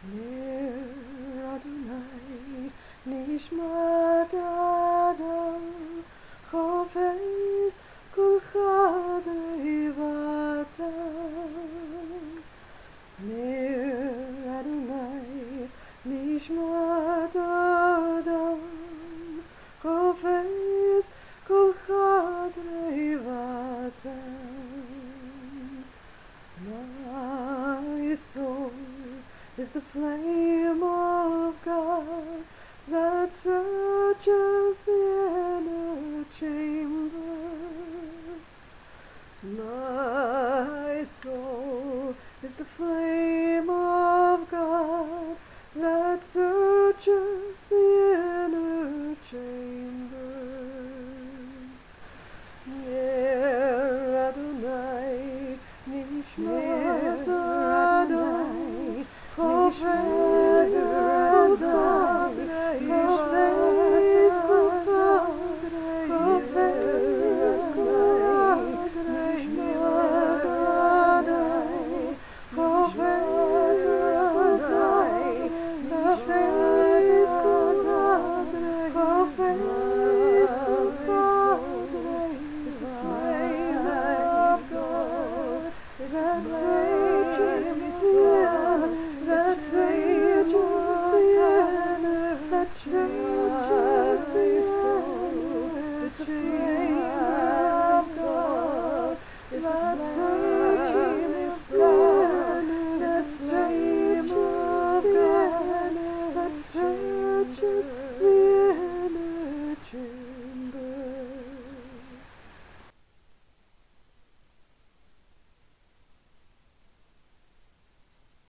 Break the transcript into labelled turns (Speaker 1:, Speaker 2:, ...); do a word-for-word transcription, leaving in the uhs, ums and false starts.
Speaker 1: Ner Adonai nishmat Adam chofetz kol chadrei vatam. Ner Adonai nishmat Adam chofetz kol chadrei vatam. My soul is the flame of God that searches the inner chamber. My soul is the flame of God that searches the inner chambers. Ner Adonai nishmat Adonai chofetz